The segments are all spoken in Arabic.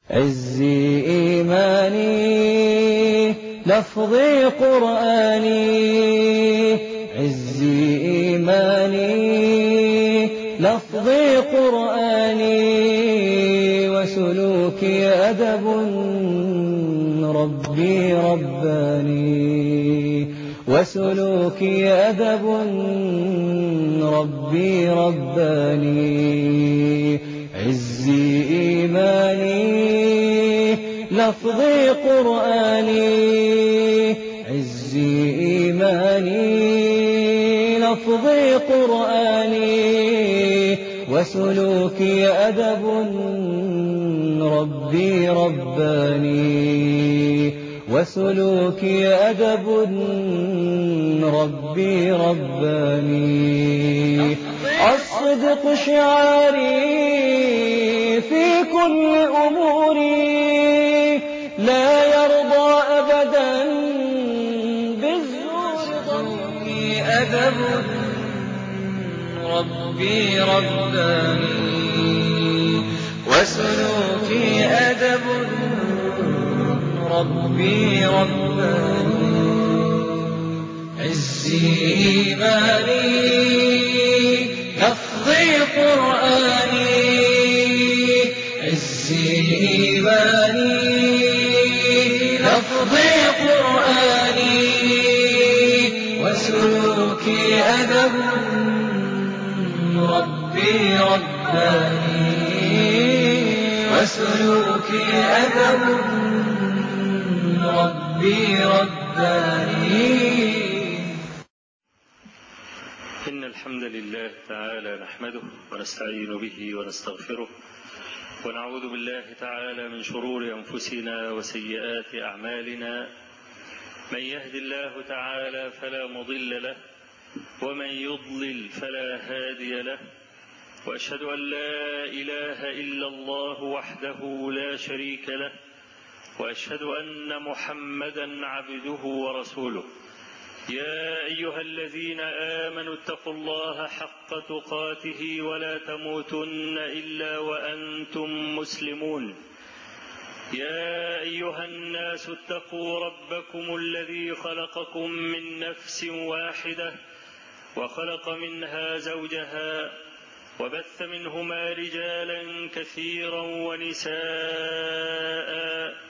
عزي إيماني لفظي قرآني، عزي إيماني لفظي قرآني، وسلوكي أدب ربي رباني، وسلوكي أدب ربي رباني. عزي إيماني لفظي قرآني، عزي إيماني لفظي قرآني، وسلوكي أدب ربي رباني، وسلوكي أدب ربي رباني. الصدق شعاري في كل أموري، لا يرضى أبدا بالزور ضمي، أدب ربي رباني، وسلوكي أدب ربي رباني. عزي إيماني لفظي قرآني، عزي إيماني لفظي قرآني، وسلوكي أدب ربي رباني، وسلوكي أدب ربي رباني. إن الحمد لله تعالى نحمده ونستعين به ونستغفره، ونعوذ بالله تعالى من شرور أنفسنا وسيئات أعمالنا. من يهد الله تعالى فلا مضل له، ومن يضلل فلا هادي له، وأشهد أن لا إله إلا الله وحده لا شريك له، وأشهد أن محمدا عبده ورسوله. يا أيها الذين آمنوا اتقوا الله حق تقاته ولا تموتن إلا وأنتم مسلمون. يا أيها الناس اتقوا ربكم الذي خلقكم من نفس واحدة، وخلق منها زوجها، وبث منهما رجالا كثيرا ونساء،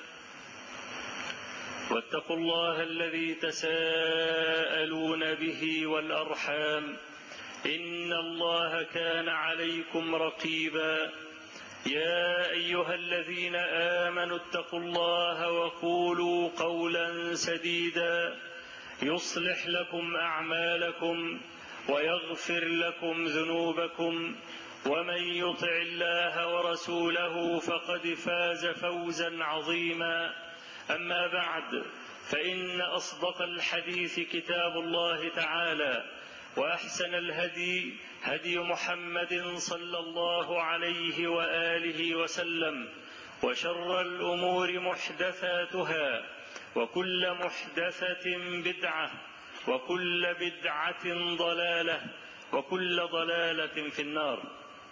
واتقوا الله الذي تساءلون به والأرحام، إن الله كان عليكم رقيبا. يا أيها الذين آمنوا اتقوا الله وقولوا قولا سديدا يصلح لكم أعمالكم ويغفر لكم ذنوبكم، ومن يطع الله ورسوله فقد فاز فوزا عظيما. أما بعد، فإن أصدق الحديث كتاب الله تعالى، وأحسن الهدي هدي محمد صلى الله عليه وآله وسلم، وشر الأمور محدثاتها، وكل محدثة بدعة، وكل بدعة ضلالة، وكل ضلالة في النار.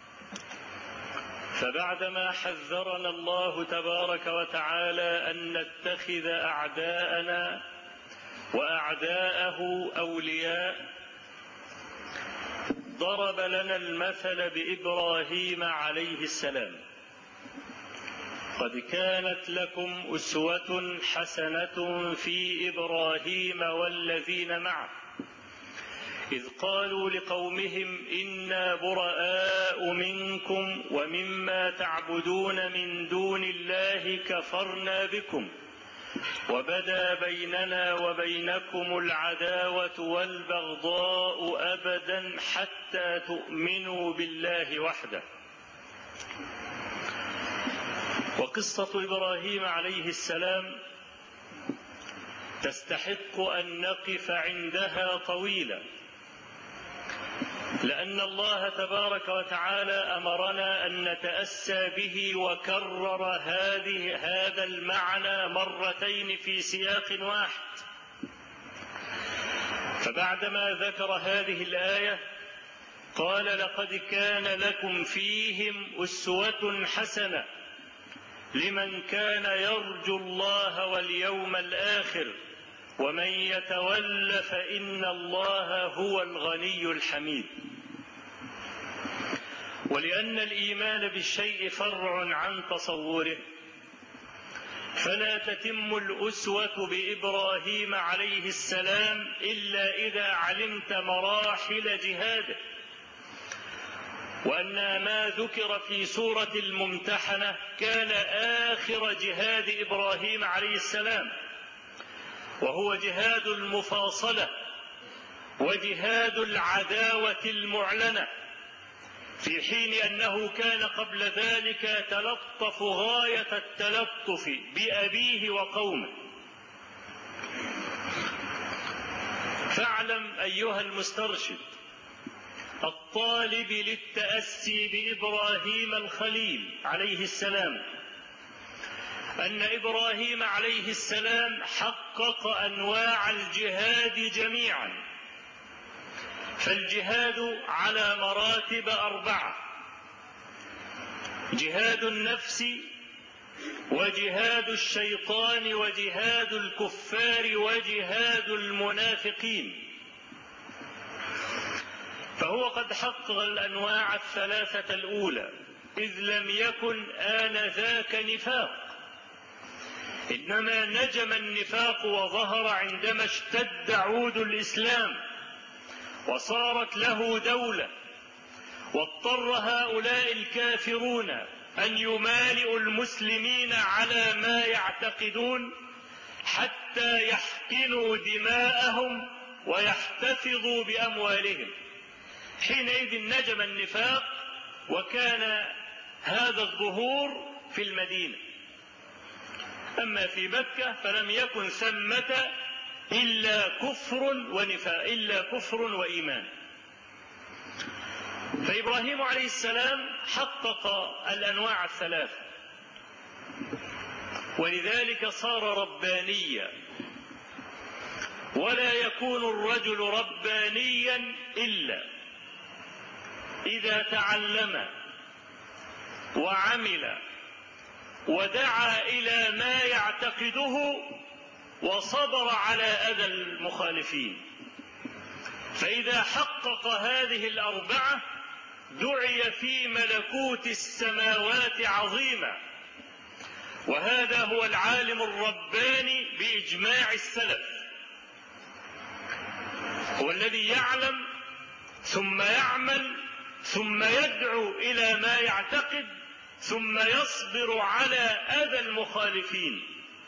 فبعدما حذرنا الله تبارك وتعالى أن نتخذ أعداءنا وأعداءه أولياء، ضرب لنا المثل بإبراهيم عليه السلام. قد كانت لكم أسوة حسنة في إبراهيم والذين معه، إذ قالوا لقومهم إنا براء منكم ومما تعبدون من دون الله كفرنا بكم، وبدا بيننا وبينكم العداوة والبغضاء أبدا حتى تؤمنوا بالله وحده. وقصة إبراهيم عليه السلام تستحق أن نقف عندها طويلا، لأن الله تبارك وتعالى أمرنا أن نتأسى به، وكرر هذا المعنى مرتين في سياق واحد. فبعدما ذكر هذه الآية قال: لقد كان لكم فيهم أسوة حسنة لمن كان يرجو الله واليوم الآخر ومن يتول فإن الله هو الغني الحميد. ولأن الإيمان بالشيء فرع عن تصوره، فلا تتم الأسوة بإبراهيم عليه السلام إلا إذا علمت مراحل جهاده، وأن ما ذكر في سورة الممتحنة كان آخر جهاد إبراهيم عليه السلام، وهو جهاد المفاصلة وجهاد العداوة المعلنة، في حين أنه كان قبل ذلك يتلطف غاية التلطف بأبيه وقومه. فاعلم أيها المسترشد الطالب للتأسي بإبراهيم الخليل عليه السلام أن إبراهيم عليه السلام حقق أنواع الجهاد جميعا. فالجهاد على مراتب 4: جهاد النفس، وجهاد الشيطان، وجهاد الكفار، وجهاد المنافقين. فهو قد حقق الأنواع الثلاثة الأولى، إذ لم يكن آنذاك نفاق، إنما نجم النفاق وظهر عندما اشتد عود الإسلام وصارت له دولة، واضطر هؤلاء الكافرون أن يمالئوا المسلمين على ما يعتقدون حتى يحقنوا دماءهم ويحتفظوا بأموالهم. حينئذ نجم النفاق، وكان هذا الظهور في المدينة. أما في مكة فلم يكن ثمة إلا كفر ونفاق، إلا كفر وإيمان. فإبراهيم عليه السلام حقق الأنواع الثلاثة، ولذلك صار ربانيا. ولا يكون الرجل ربانيا إلا إذا تعلم وعمل ودعا إلى ما يعتقده وصبر على أذى المخالفين. فإذا حقق هذه الأربعة دعي في ملكوت السماوات عظيما، وهذا هو العالم الرباني بإجماع السلف، هو الذي يعلم ثم يعمل ثم يدعو إلى ما يعتقد ثم يصبر على أذى المخالفين.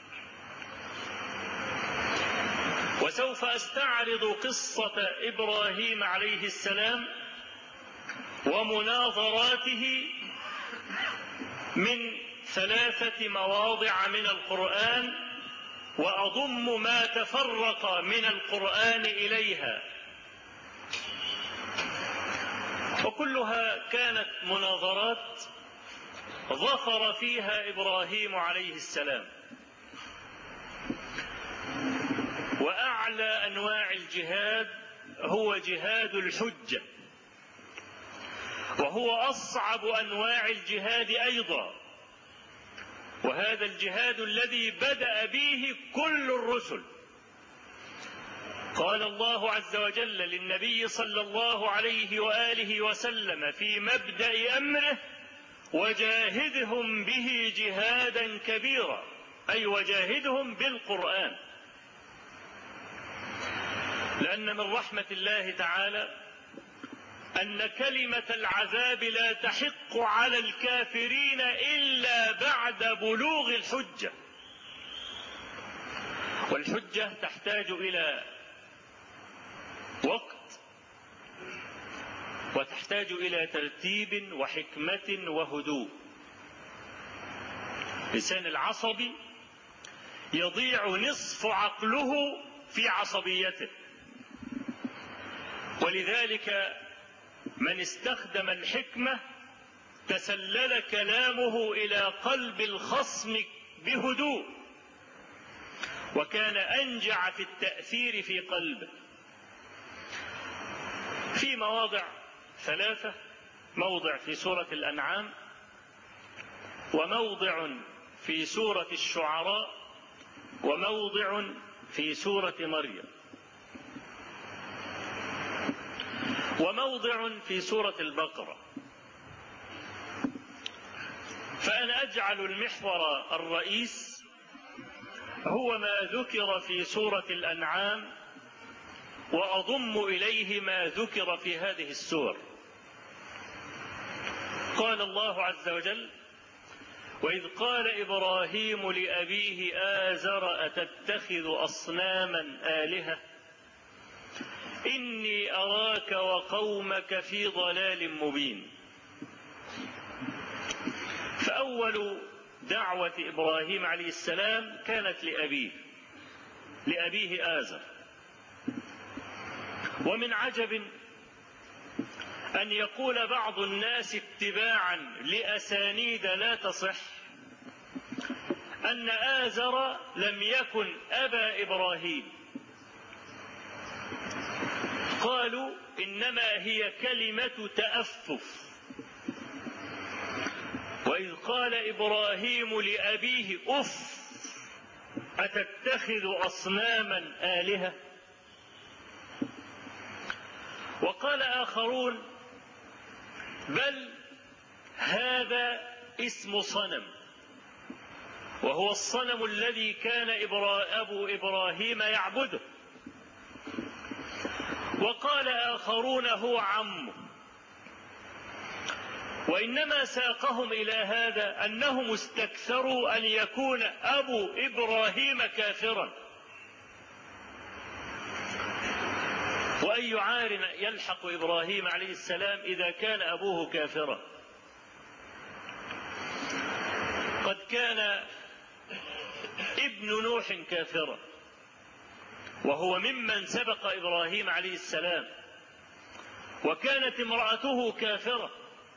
وسوف أستعرض قصة إبراهيم عليه السلام ومناظراته من 3 مواضع من القرآن، وأضم ما تفرق من القرآن إليها، وكلها كانت مناظرات ظفر فيها إبراهيم عليه السلام. وأعلى أنواع الجهاد هو جهاد الحجة، وهو أصعب أنواع الجهاد أيضا، وهذا الجهاد الذي بدأ به كل الرسل. قال الله عز وجل للنبي صلى الله عليه وآله وسلم في مبدأ أمره: وجاهدهم به جهادا كبيرا، أي وجاهدهم بالقرآن. لأن من رحمة الله تعالى أن كلمة العذاب لا تحق على الكافرين إلا بعد بلوغ الحجة، والحجة تحتاج إلى وقت وتحتاج إلى ترتيب وحكمة وهدوء. الإنسان العصبي يضيع نصف عقله في عصبيته، ولذلك من استخدم الحكمة تسلل كلامه إلى قلب الخصم بهدوء، وكان أنجع في التأثير في قلبه. في مواضع 3: موضع في سورة الأنعام، وموضع في سورة الشعراء وموضع في سورة مريم وموضع في سورة البقرة. فأنا أجعل المحور الرئيس هو ما ذكر في سورة الأنعام وأضم إليه ما ذكر في هذه السور. قال الله عز وجل: وإذ قال إبراهيم لأبيه آزر أتتخذ أصناما آلهة إني أراك وقومك في ضلال مبين. فأول دعوة إبراهيم عليه السلام كانت لأبيه آزر. ومن عجب أن يقول بعض الناس اتباعا لأسانيد لا تصح أن آزر لم يكن أبا إبراهيم. قالوا إنما هي كلمة تأفف. وإذ قال إبراهيم لأبيه أف أتتخذ أصناما آلهة. وقال آخرون بل هذا اسم صنم، وهو الصنم الذي كان أبو إبراهيم يعبده. وقال آخرون هو عمه. وإنما ساقهم إلى هذا أنهم استكثروا أن يكون أبو إبراهيم كافرا. وأي عار يلحق إبراهيم عليه السلام إذا كان أبوه كافرا؟ قد كان ابن نوح كافرا، وهو ممن سبق إبراهيم عليه السلام. وكانت امرأته كافرة،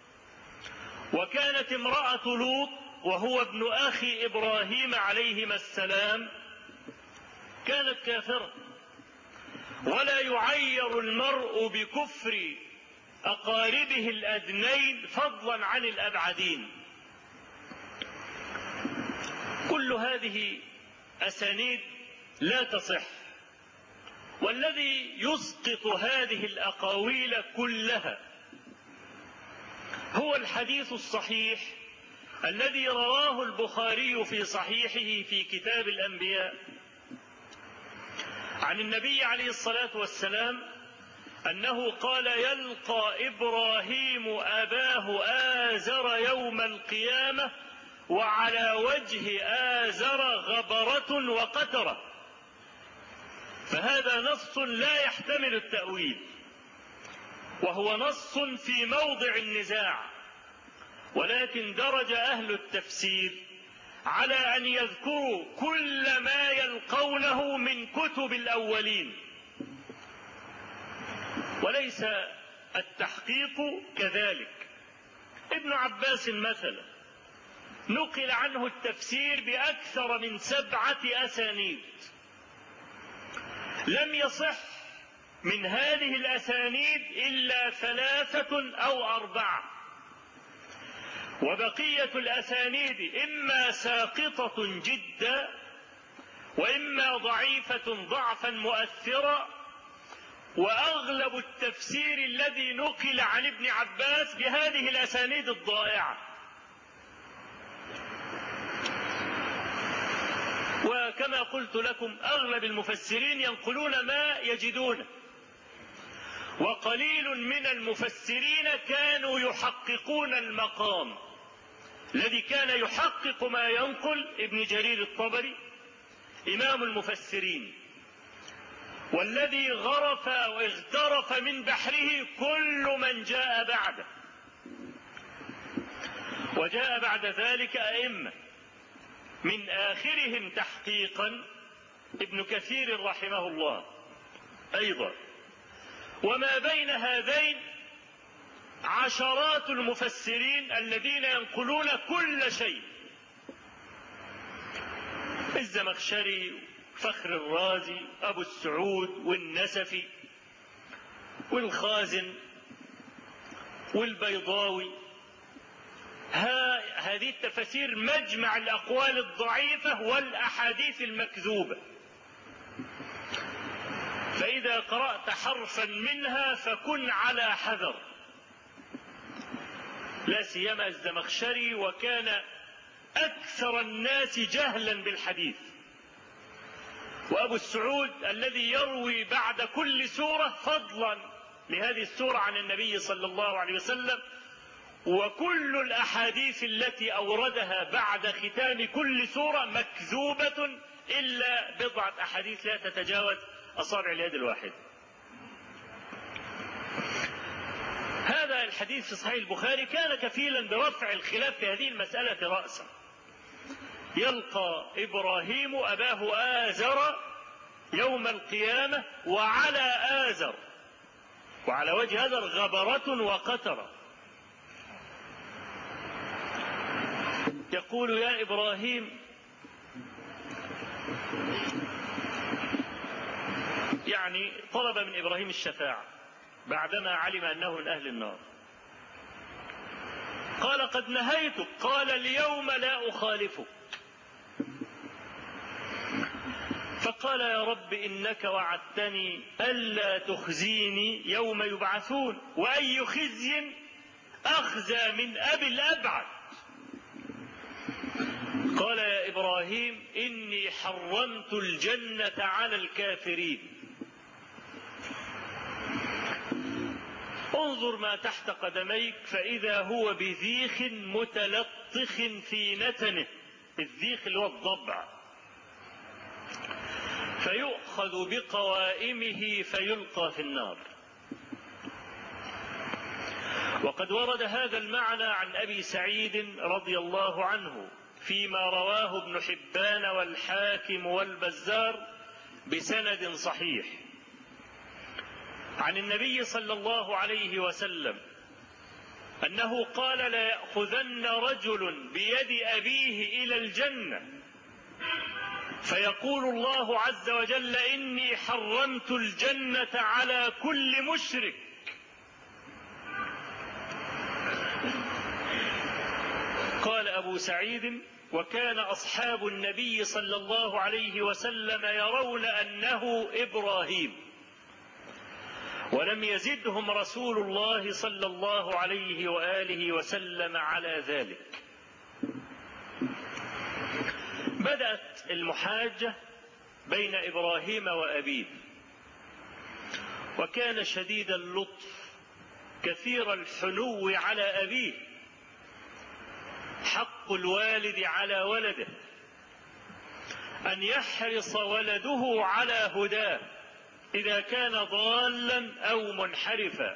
وكانت امرأة لوط وهو ابن أخي إبراهيم عليهما السلام كانت كافرة. ولا يعير المرء بكفر أقاربه الأدنين فضلا عن الأبعدين. كل هذه أسانيد لا تصح. والذي يسقط هذه الأقاويل كلها هو الحديث الصحيح الذي رواه البخاري في صحيحه في كتاب الأنبياء عن النبي عليه الصلاة والسلام أنه قال: يلقى إبراهيم أباه آزر يوم القيامة وعلى وجه آزر غبرة وقترة. فهذا نص لا يحتمل التأويل، وهو نص في موضع النزاع. ولكن درج أهل التفسير على أن يذكروا كل ما يلقونه من كتب الأولين، وليس التحقيق كذلك. ابن عباس مثلا نقل عنه التفسير بأكثر من 7 أسانيد، لم يصح من هذه الأسانيد إلا 3 أو 4، وبقية الأسانيد إما ساقطة جدا وإما ضعيفة ضعفا مؤثرا. وأغلب التفسير الذي نقل عن ابن عباس بهذه الأسانيد الضائعة. وكما قلت لكم أغلب المفسرين ينقلون ما يجدونه، وقليل من المفسرين كانوا يحققون المقام الذي كان يحقق ما ينقل ابن جرير الطبري إمام المفسرين، والذي غرف واغترف من بحره كل من جاء بعده. وجاء بعد ذلك أئمة من آخرهم تحقيقا ابن كثير رحمه الله أيضا. وما بين هذين عشرات المفسرين الذين ينقلون كل شيء: الزمخشري، فخر الرازي، أبو السعود، والنسفي، والخازن، والبيضاوي، هذه التفاسير مجمع الأقوال الضعيفة والأحاديث المكذوبة، فإذا قرأت حرفا منها فكن على حذر، لا سيما الزمخشري، وكان أكثر الناس جهلا بالحديث، وأبو السعود الذي يروي بعد كل سورة فضلا لهذه السورة عن النبي صلى الله عليه وسلم، وكل الأحاديث التي أوردها بعد ختام كل سورة مكذوبة إلا بضعة أحاديث لا تتجاوز أصابع اليد الواحد. هذا الحديث في صحيح البخاري كان كفيلا برفع الخلاف في هذه المسألة رأسا. يلقى إبراهيم أباه آزر يوم القيامة وعلى آزر، وعلى وجه آزر غبرة وقترة، يقول يا إبراهيم، يعني طلب من إبراهيم الشفاعة بعدما علم أنه من أهل النار. قال قد نهيتك، قال اليوم لا أخالفك. فقال يا رب إنك وعدتني ألا تخزيني يوم يبعثون، وأي خزي أخزى من أبي الأبعد. قال يا إبراهيم إني حرمت الجنة على الكافرين. انظر ما تحت قدميك فإذا هو بذيخ متلطخ في نتنه، الذيخ اللي هو الضبع، فيؤخذ بقوائمه فيلقى في النار. وقد ورد هذا المعنى عن أبي سعيد رضي الله عنه فيما رواه ابن حبان والحاكم والبزار بسند صحيح عن النبي صلى الله عليه وسلم أنه قال لا يأخذن رجل بيد أبيه إلى الجنة فيقول الله عز وجل إني حرمت الجنة على كل مشرك. قال أبو سعيد وكان أصحاب النبي صلى الله عليه وسلم يرون أنه إبراهيم، ولم يزدهم رسول الله صلى الله عليه وآله وسلم على ذلك. بدأت المحاجة بين إبراهيم وأبيه، وكان شديد اللطف كثير الحنو على أبيه، حق الوالد على ولده أن يحرص ولده على هداه إذا كان ضالا أو منحرفا.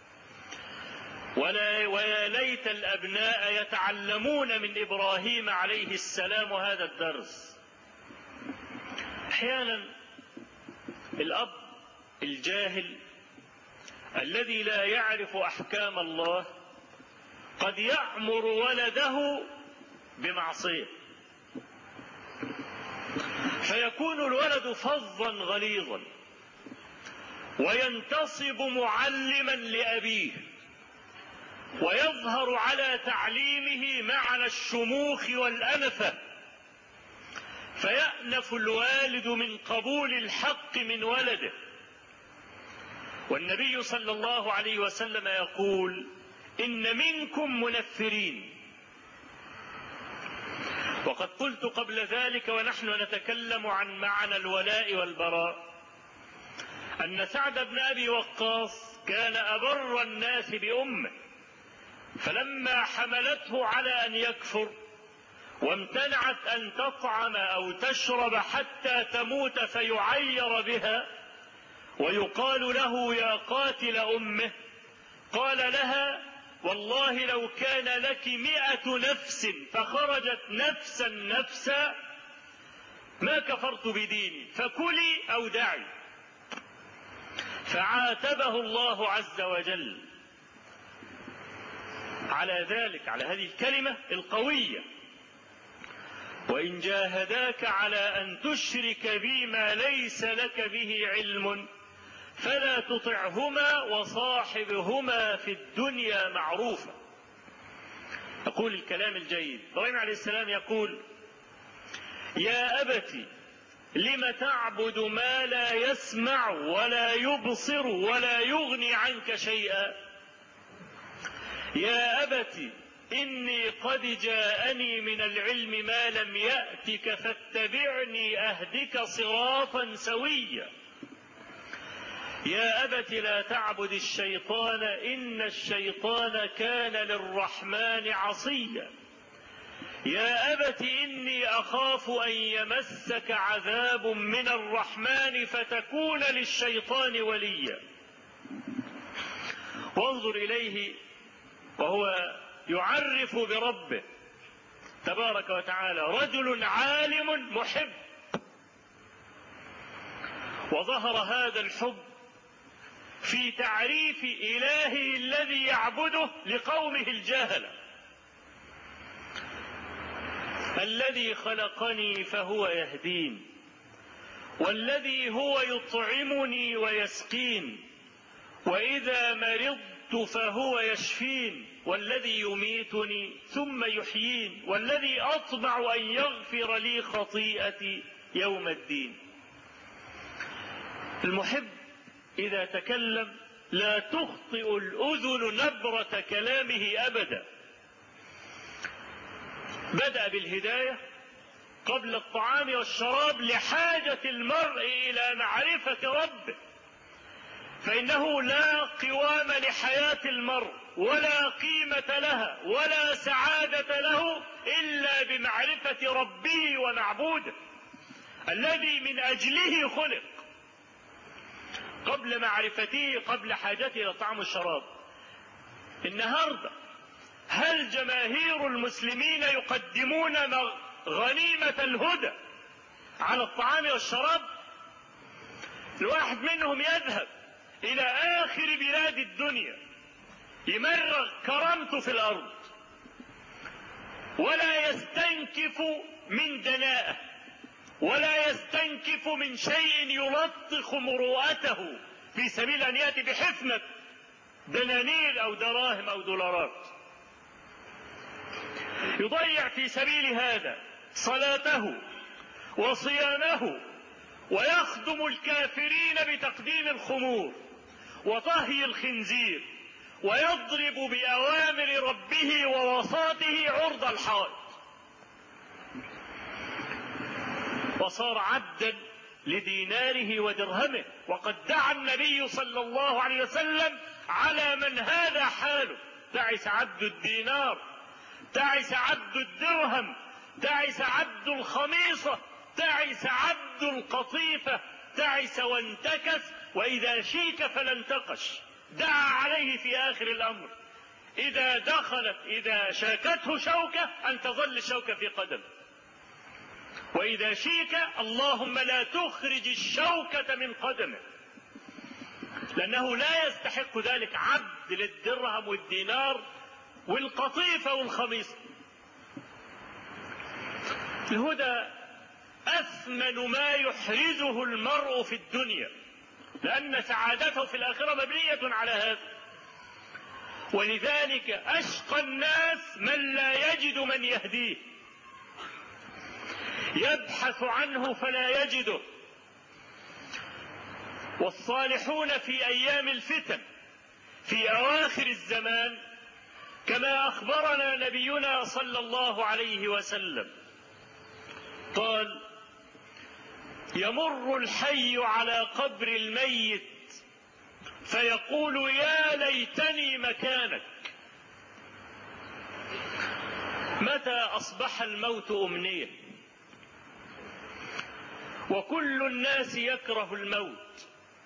ويا ليت الأبناء يتعلمون من إبراهيم عليه السلام هذا الدرس. أحيانا الأب الجاهل الذي لا يعرف أحكام الله قد يأمر ولده بمعصية، فيكون الولد فظا غليظا وينتصب معلما لأبيه، ويظهر على تعليمه معنى الشموخ والأنفة، فيأنف الوالد من قبول الحق من ولده. والنبي صلى الله عليه وسلم يقول إن منكم منفرين. وقد قلت قبل ذلك ونحن نتكلم عن معنى الولاء والبراء أن سعد بن أبي وقاص كان أبر الناس بأمه، فلما حملته على أن يكفر وامتنعت أن تطعم أو تشرب حتى تموت فيعير بها ويقال له يا قاتل أمه، قال لها والله لو كان لك 100 نفس فخرجت نفسا ما كفرت بديني، فكلي أو دعي. فعاتبه الله عز وجل على ذلك، على هذه الكلمة القوية: وإن جاهداك على أن تشرك بي ما ليس لك به علم فلا تطعهما وصاحبهما في الدنيا معروفا. يقول الكلام الجيد. إبراهيم عليه السلام يقول: يا أبت لم تعبد ما لا يسمع ولا يبصر ولا يغني عنك شيئا. يا أبت إني قد جاءني من العلم ما لم يأتك فاتبعني أهدك صراطا سويا. يا أبت لا تعبد الشيطان إن الشيطان كان للرحمن عصيا. يا أبت إني أخاف أن يمسك عذاب من الرحمن فتكون للشيطان وليا. وانظر إليه وهو يعرف بربه تبارك وتعالى، رجل عالم محب، وظهر هذا الحب في تعريف إلهه الذي يعبده لقومه الجاهلة: الذي خلقني فهو يهدين، والذي هو يطعمني ويسقين، وإذا مرضت فهو يشفين، والذي يميتني ثم يحيين، والذي أطمع أن يغفر لي خطيئتي يوم الدين. المحب إذا تكلم لا تخطئ الأذن نبرة كلامه أبدا. بدأ بالهداية قبل الطعام والشراب لحاجة المرء إلى معرفة ربه، فإنه لا قوام لحياة المرء ولا قيمة لها ولا سعادة له إلا بمعرفة ربه ومعبوده الذي من أجله خلق. قبل معرفته، قبل حاجته إلى الطعام والشراب. النهارده هل جماهير المسلمين يقدمون غنيمة الهدى على الطعام والشراب؟ الواحد منهم يذهب إلى آخر بلاد الدنيا يمرغ كرامته في الأرض ولا يستنكف من دناءه ولا يستنكف من شيء يلطخ مروءته في سبيل أن يأتي بحفنة دنانير أو دراهم أو دولارات. يضيع في سبيل هذا صلاته وصيامه، ويخدم الكافرين بتقديم الخمور وطهي الخنزير، ويضرب بأوامر ربه ووساطه عرض الحائط، وصار عبدا لديناره ودرهمه. وقد دعا النبي صلى الله عليه وسلم على من هذا حاله: تعس عبد الدينار، تعس عبد الدرهم، تعس عبد الخميصة، تعس عبد القطيفة، تعس وانتكس، وإذا شيك فلا انتقش. دعا عليه في آخر الأمر إذا شاكته شوكة أن تظل الشوكة في قدم، وإذا شيك اللهم لا تخرج الشوكة من قدمه، لأنه لا يستحق ذلك عبد للدرهم والدينار والقطيفة والخميصة. الهدى أثمن ما يحرزه المرء في الدنيا، لأن سعادته في الآخرة مبنية على هذا. ولذلك أشقى الناس من لا يجد من يهديه، يبحث عنه فلا يجده. والصالحون في أيام الفتن في أواخر الزمان كما أخبرنا نبينا صلى الله عليه وسلم قال: يمر الحي على قبر الميت فيقول: يا ليتني مكانك. متى أصبح الموت أمنية؟ وكل الناس يكره الموت.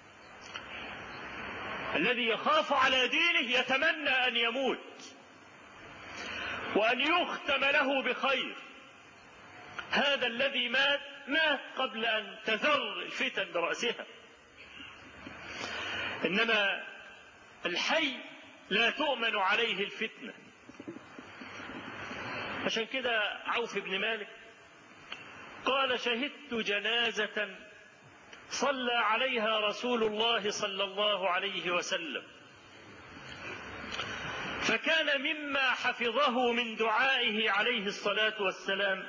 الذي يخاف على دينه يتمنى أن يموت وأن يختم له بخير. هذا الذي مات قبل أن تذر الفتن برأسها، إنما الحي لا تؤمن عليه الفتنة. عشان كده عوف بن مالك قال: شهدت جنازة صلى عليها رسول الله صلى الله عليه وسلم، فكان مما حفظه من دعائه عليه الصلاة والسلام: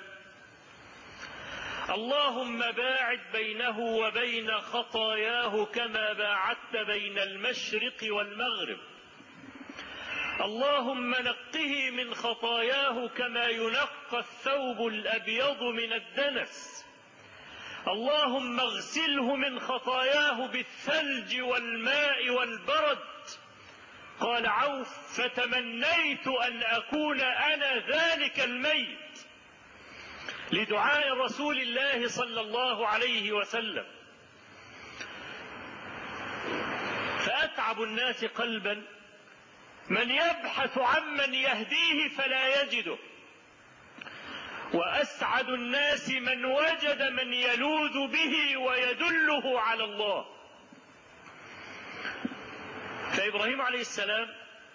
اللهم باعد بينه وبين خطاياه كما باعدت بين المشرق والمغرب. اللهم نقه من خطاياه كما ينقى الثوب الأبيض من الدنس. اللهم اغسله من خطاياه بالثلج والماء والبرد. قال عوف: فتمنيت أن أكون أنا ذلك الميت، لدعاء رسول الله صلى الله عليه وسلم. فأتعب الناس قلبا من يبحث عمن يهديه فلا يجده، وأسعد الناس من وجد من يلوذ به ويدله على الله. فإبراهيم عليه السلام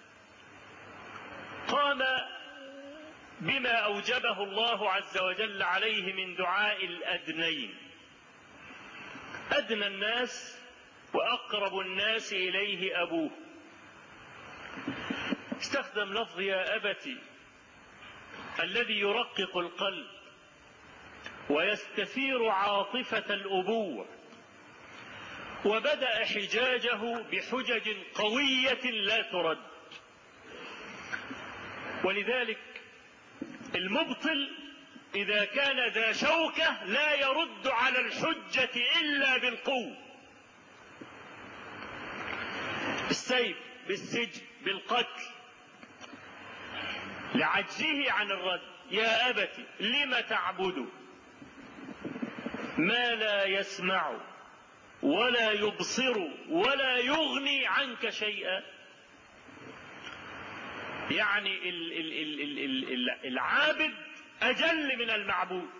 قام بما أوجبه الله عز وجل عليه من دعاء الأدنين، أدنى الناس وأقرب الناس إليه أبوه. استخدم لفظ يا أبتي الذي يرقق القلب ويستثير عاطفة الأبوة، وبدأ حجاجه بحجج قوية لا ترد. ولذلك المبطل إذا كان ذا شوكة لا يرد على الحجة إلا بالقوة، بالسيف، بالسجن، بالقتل، لعجزه عن الرد. يا أبت لم تعبد ما لا يسمع ولا يبصر ولا يغني عنك شيئا. يعني العابد أجل من المعبود.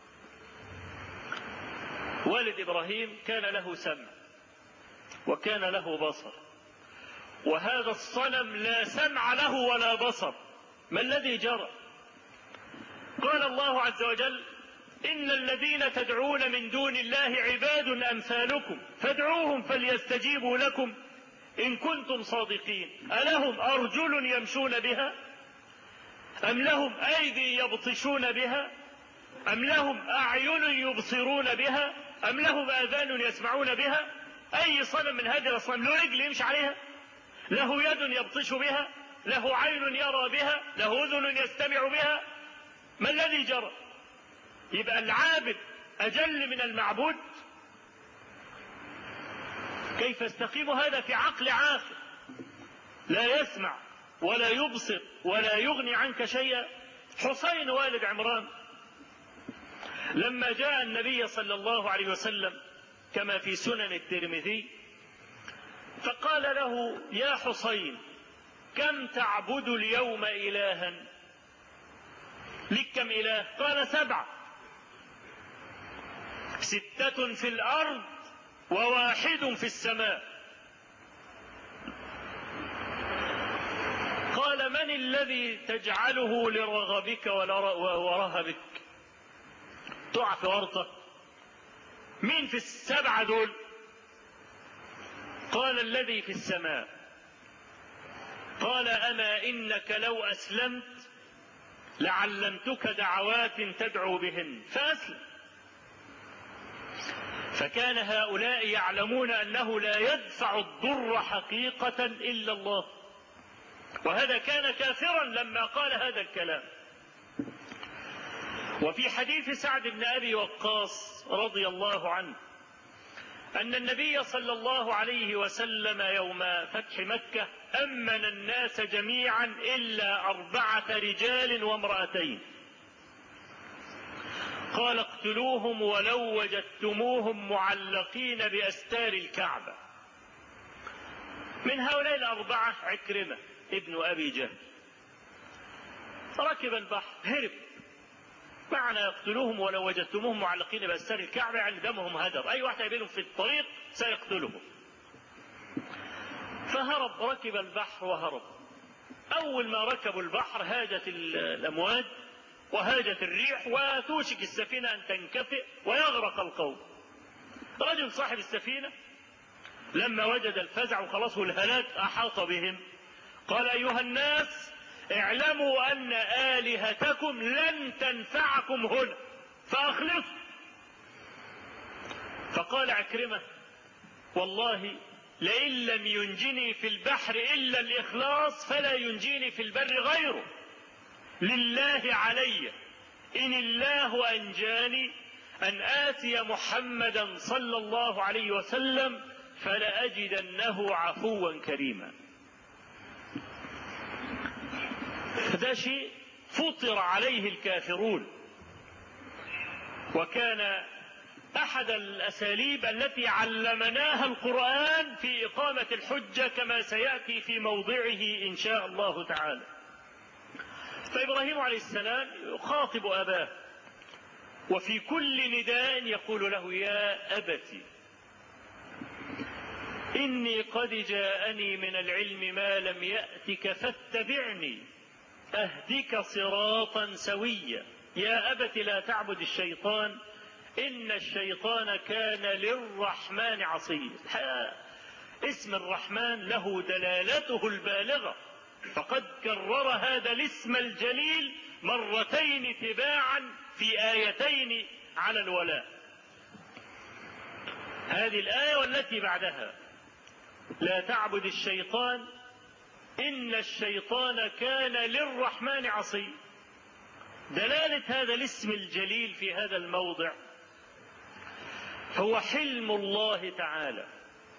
والد إبراهيم كان له سمع وكان له بصر، وهذا الصنم لا سمع له ولا بصر. ما الذي جرى؟ قال الله عز وجل: إن الذين تدعون من دون الله عباد أمثالكم فادعوهم فليستجيبوا لكم إن كنتم صادقين. ألهم أرجل يمشون بها؟ أم لهم أيدي يبطشون بها؟ أم لهم أعين يبصرون بها؟ أم لهم آذان يسمعون بها؟ أي صنم من هذه الأصنام له رجل يمشي عليها؟ له يد يبطش بها؟ له عين يرى بها؟ له أذن يستمع بها؟ ما الذي جرى؟ يبقى العابد أجل من المعبود؟ كيف يستقيم هذا في عقل عاقل لا يسمع ولا يبصر ولا يغني عنك شيئا؟ حسين والد عمران لما جاء النبي صلى الله عليه وسلم كما في سنن الترمذي فقال له: يا حسين كم تعبد اليوم إلها؟ لك كم إله؟ قال: 7، 6 في الأرض و1 في السماء. قال: من الذي تجعله لرغبك ورهبك؟ تقع في ورطة. مين في ال7 دول؟ قال: الذي في السماء. قال: أما إنك لو أسلمت لعلمتك دعوات تدعو بهن فأسلم. فكان هؤلاء يعلمون أنه لا يدفع الضر حقيقة إلا الله، وهذا كان كافرا لما قال هذا الكلام. وفي حديث سعد بن أبي وقاص رضي الله عنه أن النبي صلى الله عليه وسلم يوم فتح مكة أمن الناس جميعا إلا 4 رجال وامرأتين. قال: اقتلوهم ولو وجدتموهم معلقين بأستار الكعبة. من هؤلاء ال4 عكرمة ابن أبي جهل، ركب البحر هرب. معنى يقتلوهم ولو وجدتموهم معلقين بأستار الكعبة يعني دمهم هدر، أي واحد يقابلهم في الطريق سيقتلهم. فهرب، ركب البحر وهرب. أول ما ركبوا البحر هاجت الأمواج وهاجت الريح وتوشك السفينة أن تنكفئ ويغرق القوم. رجل صاحب السفينة لما وجد الفزع وخلاص والهلاك أحاط بهم قال أيها الناس اعلموا أن آلهتكم لن تنفعكم هنا فأخلصوا. فقال عكرمة والله لئن لم ينجني في البحر إلا الإخلاص فلا ينجيني في البر غيره، لله علي إن الله أنجاني أن آتي محمدا صلى الله عليه وسلم فلأجدنه عفوا كريما. هذا شيء فطر عليه الكافرون، وكان أحد الأساليب التي علمناها القرآن في إقامة الحجة كما سيأتي في موضعه إن شاء الله تعالى. فإبراهيم عليه السلام يخاطب أباه، وفي كل نداء يقول له يا أبت إني قد جاءني من العلم ما لم يأتك فاتبعني أهدك صراطا سويا. يا أبت لا تعبد الشيطان إن الشيطان كان للرحمن عصيا. اسم الرحمن له دلالته البالغة، فقد كرر هذا الاسم الجليل مرتين تباعا في آيتين على الولاء. هذه الآية والتي بعدها لا تعبد الشيطان إن الشيطان كان للرحمن عصيا. دلالة هذا الاسم الجليل في هذا الموضع هو حلم الله تعالى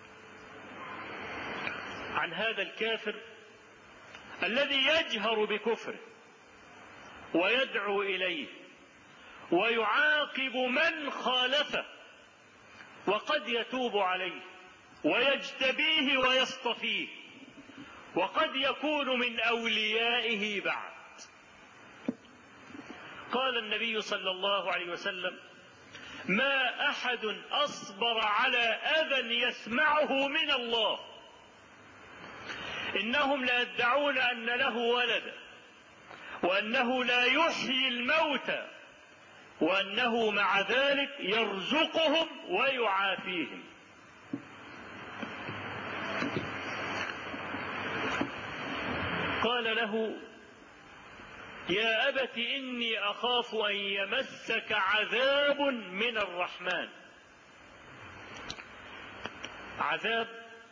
عن هذا الكافر الذي يجهر بكفره ويدعو إليه ويعاقب من خالفه، وقد يتوب عليه ويجتبيه ويصطفيه، وقد يكون من أوليائه بعد. قال النبي صلى الله عليه وسلم ما أحد أصبر على أذى يسمعه من الله. إنهم لا يدعون أن له ولدا، وأنه لا يحيي الموتى، وأنه مع ذلك يرزقهم ويعافيهم. قال له يا أبت إني أخاف أن يمسك عذاب من الرحمن. عذاب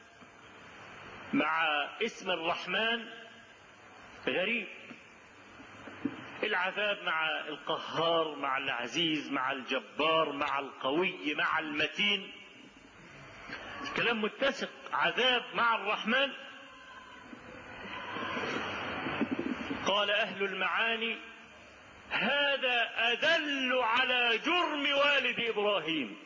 مع اسم الرحمن غريب. العذاب مع القهار، مع العزيز، مع الجبار، مع القوي، مع المتين، كلام متسق. عذاب مع الرحمن. قال أهل المعاني هذا أدل على جرم والد إبراهيم.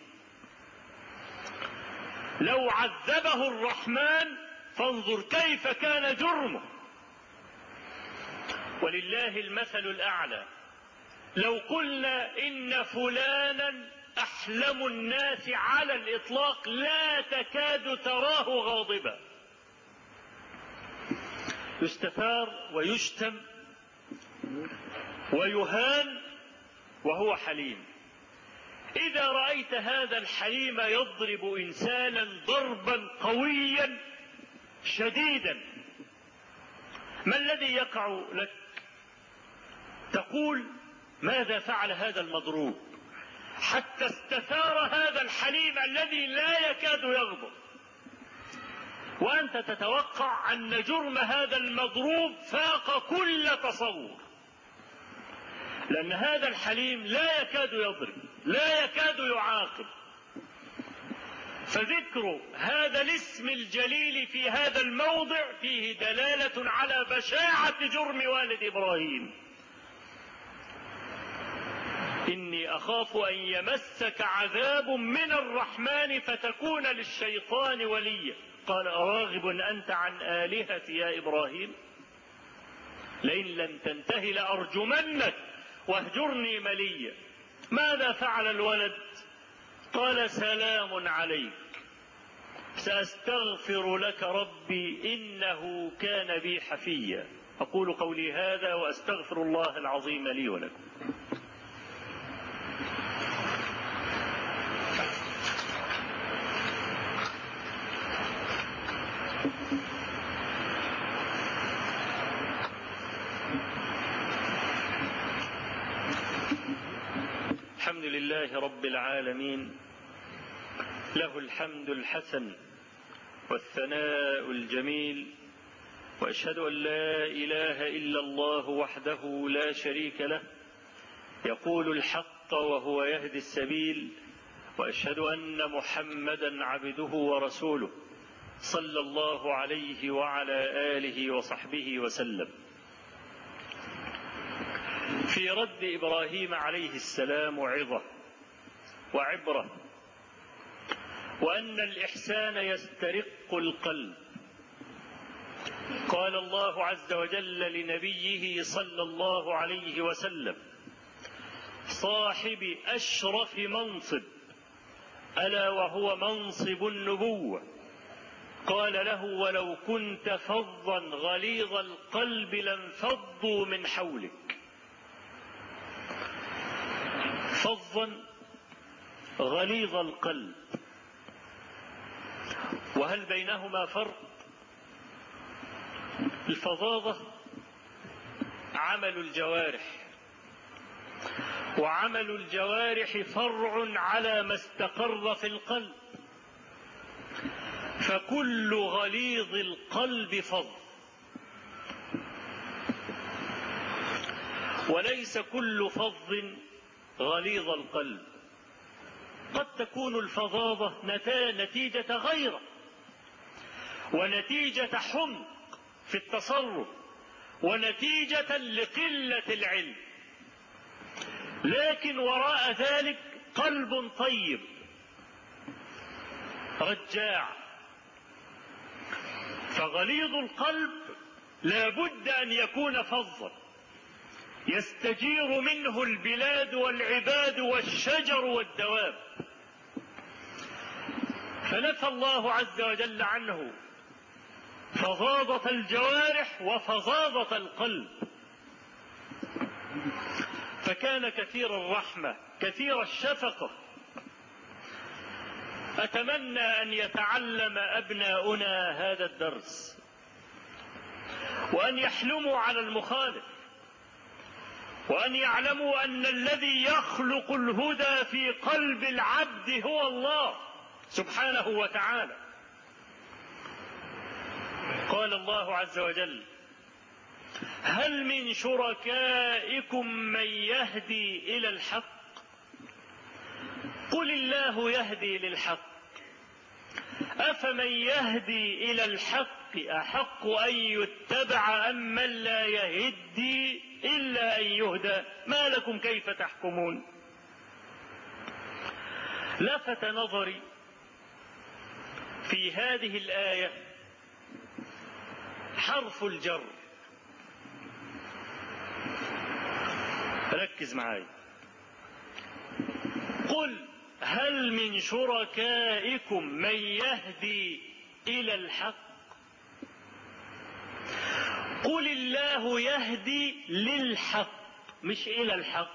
لو عذبه الرحمن فانظر كيف كان جرمه. ولله المثل الأعلى. لو قلنا إن فلانا أحلم الناس على الإطلاق لا تكاد تراه غاضبا، يستثار ويشتم ويهان وهو حليم. إذا رأيت هذا الحليم يضرب إنسانا ضربا قويا شديدا، ما الذي يقع لك؟ تقول ماذا فعل هذا المضروب حتى استثار هذا الحليم الذي لا يكاد يغضب؟ وأنت تتوقع أن جرم هذا المضروب فاق كل تصور، لأن هذا الحليم لا يكاد يضرب، لا يكاد يعاقب. فذكر هذا الاسم الجليل في هذا الموضع فيه دلالة على بشاعة جرم والد إبراهيم. إني أخاف أن يمسك عذاب من الرحمن فتكون للشيطان وليا. قال أراغب أنت عن آلهتي يا إبراهيم؟ لئن لم تنته لأرجمنك واهجرني مليا. ماذا فعل الولد؟ قال سلام عليك سأستغفر لك ربي إنه كان بي حفيا. أقول قولي هذا وأستغفر الله العظيم لي ولكم. لله رب العالمين، له الحمد الحسن والثناء الجميل، وأشهد أن لا إله إلا الله وحده لا شريك له يقول الحق وهو يهدي السبيل، وأشهد أن محمدا عبده ورسوله صلى الله عليه وعلى آله وصحبه وسلم. في رد إبراهيم عليه السلام عظة وعبرة، وأن الإحسان يسترق القلب. قال الله عز وجل لنبيه صلى الله عليه وسلم صاحب أشرف منصب، ألا وهو منصب النبوة، قال له ولو كنت فظا غليظ القلب لانفضوا من حولك. فظا غليظ القلب، وهل بينهما فرق؟ الفظاظة عمل الجوارح، وعمل الجوارح فرع على ما استقر في القلب، فكل غليظ القلب فظ، وليس كل فظ غليظ القلب. قد تكون الفظاظة نتيجة غيرة، ونتيجة حمق في التصرف، ونتيجة لقلة العلم، لكن وراء ذلك قلب طيب رجاع. فغليظ القلب لا بد أن يكون فظا يستجير منه البلاد والعباد والشجر والدواب، فنفى الله عز وجل عنه فظاظة الجوارح وفظاظة القلب، فكان كثير الرحمة كثير الشفقة. أتمنى أن يتعلم أبناؤنا هذا الدرس، وأن يحلموا على المخالف، وأن يعلموا أن الذي يخلق الهدى في قلب العبد هو الله سبحانه وتعالى. قال الله عز وجل هل من شركائكم من يهدي إلى الحق؟ قل الله يهدي للحق، أفمن يهدي إلى الحق أحق أن يتبع أم من لا يهدي إلا أن يهدى، ما لكم كيف تحكمون؟ لفت نظري في هذه الآية حرف الجر. ركز معي. قل هل من شركائكم من يهدي إلى الحق؟ قل الله يهدي للحق مش إلى الحق.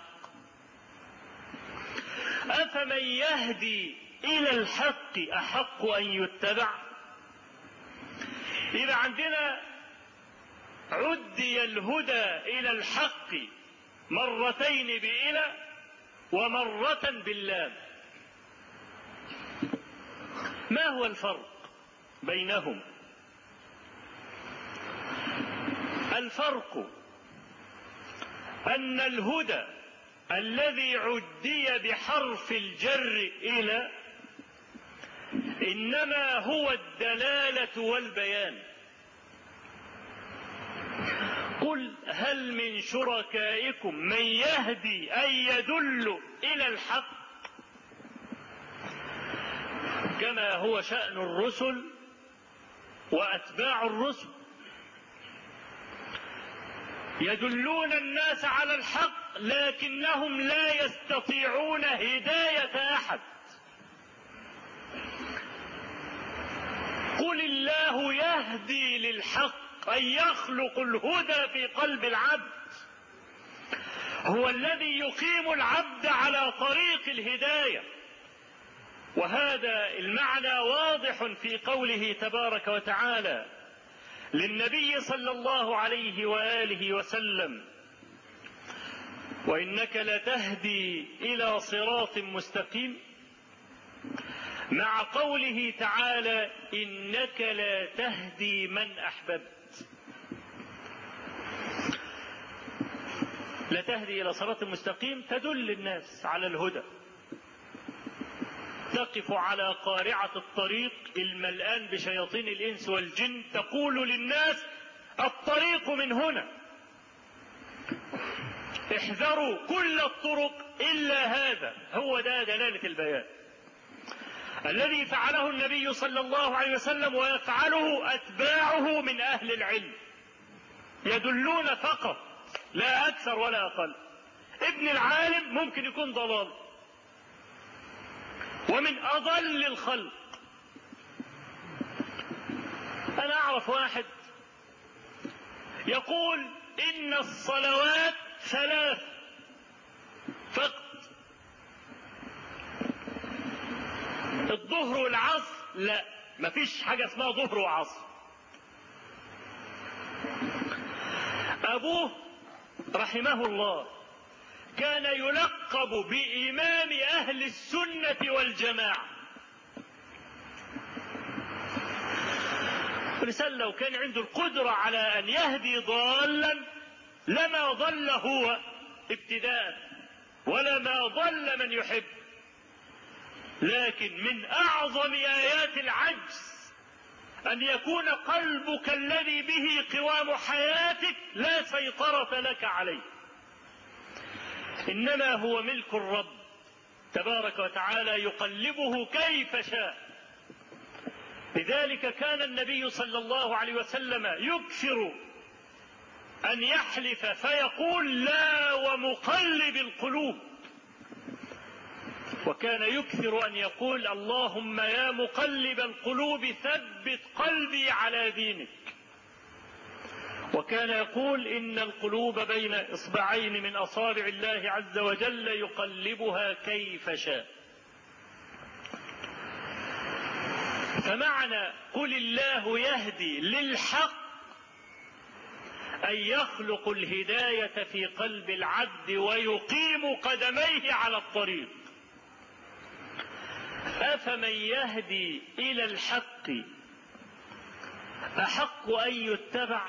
أفمن يهدي إلى الحق أحق أن يتبع؟ إذا عندنا عدي الهدى إلى الحق مرتين بإلى ومرة باللام، ما هو الفرق بينهم؟ الفرق أن الهدى الذي عدي بحرف الجر إلى إنما هو الدلالة والبيان. قل هل من شركائكم من يهدي أي يدل إلى الحق، كما هو شأن الرسل وأتباع الرسل، يدلون الناس على الحق لكنهم لا يستطيعون هداية أحد. قل الله يهدي للحق أي يخلق الهدى في قلب العبد، هو الذي يقيم العبد على طريق الهداية. وهذا المعنى واضح في قوله تبارك وتعالى للنبي صلى الله عليه وآله وسلم وإنك لتهدي إلى صراط مستقيم، مع قوله تعالى إنك لا تهدي من أحببت. لا تهدي إلى صراط مستقيم تدل الناس على الهدى، تقف على قارعة الطريق الملآن بشياطين الإنس والجن تقول للناس الطريق من هنا، احذروا كل الطرق إلا هذا. هو ده دلالة البيان الذي فعله النبي صلى الله عليه وسلم ويفعله أتباعه من أهل العلم، يدلون فقط لا أكثر ولا أقل. ابن العالم ممكن يكون ضلال ومن أضل الخلق. أنا أعرف واحد يقول إن الصلوات 3 فقط، الظهر والعصر لا، مفيش حاجة اسمها ظهر وعصر. أبوه رحمه الله كان يلقب بإمام أهل السنة والجماعة. الإنسان لو كان عنده القدرة على أن يهدي ضالا لما ضل هو ابتداء ولما ضل من يحب، لكن من أعظم آيات العجز أن يكون قلبك الذي به قوام حياتك لا سيطرة لك عليه، إنما هو ملك الرب تبارك وتعالى يقلبه كيف شاء. لذلك كان النبي صلى الله عليه وسلم يكثر أن يحلف فيقول لا ومقلب القلوب، وكان يكثر أن يقول اللهم يا مقلب القلوب ثبت قلبي على دينك، وكان يقول إن القلوب بين إصبعين من أصابع الله عز وجل يقلبها كيف شاء. فمعنى قل الله يهدي للحق أن يخلق الهداية في قلب العبد ويقيم قدميه على الطريق. أفمن يهدي إلى الحق أحق أن يتبع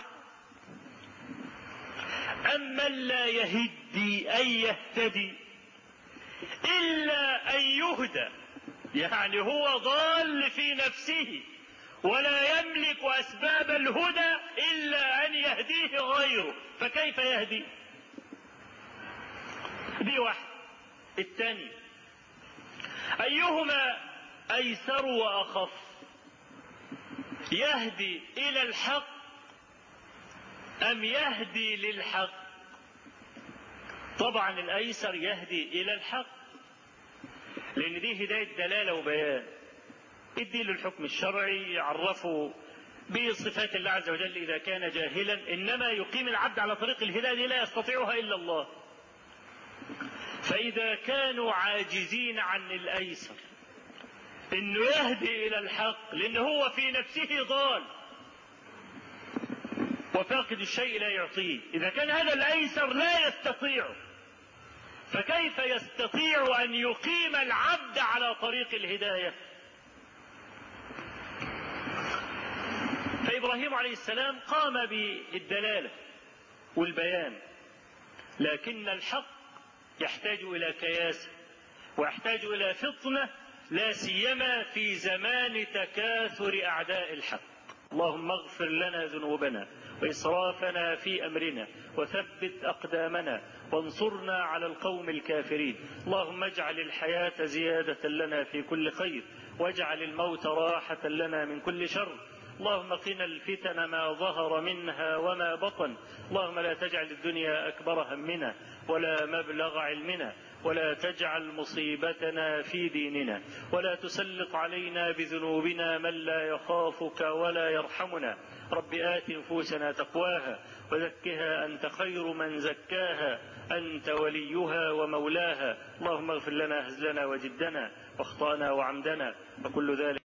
أم من لا يهدي أن يهتدي إلا أن يهدى؟ يعني هو ضال في نفسه ولا يملك أسباب الهدى إلا أن يهديه غيره، فكيف يهدي؟ دي واحد. الثاني أيهما أيسر وأخف، يهدي إلى الحق أم يهدي للحق؟ طبعا الأيسر يهدي إلى الحق، لأن دي هداية دلالة وبيان. ادي له الحكم الشرعي، يعرفه بصفات الله عز وجل إذا كان جاهلا، إنما يقيم العبد على طريق الهداية لا يستطيعها إلا الله. فإذا كانوا عاجزين عن الأيسر إنه يهدي إلى الحق لأنه هو في نفسه ضال وفاقد الشيء لا يعطيه، إذا كان هذا الأيسر لا يستطيع، فكيف يستطيع أن يقيم العبد على طريق الهداية؟ فإبراهيم عليه السلام قام بالدلالة والبيان، لكن الحق يحتاج إلى كياسة ويحتاج إلى فطنة، لا سيما في زمان تكاثر أعداء الحق. اللهم اغفر لنا ذنوبنا وإسرافنا في أمرنا وثبت أقدامنا وانصرنا على القوم الكافرين. اللهم اجعل الحياة زيادة لنا في كل خير واجعل الموت راحة لنا من كل شر. اللهم قنا الفتن ما ظهر منها وما بطن. اللهم لا تجعل الدنيا أكبر همنا ولا مبلغ علمنا ولا تجعل مصيبتنا في ديننا ولا تسلط علينا بذنوبنا من لا يخافك ولا يرحمنا. رب آت نفوسنا تقواها وزكها أنت خير من زكاها أنت وليها ومولاها. اللهم اغفر لنا هزلنا وجدنا واخطأنا وعمدنا وكل ذلك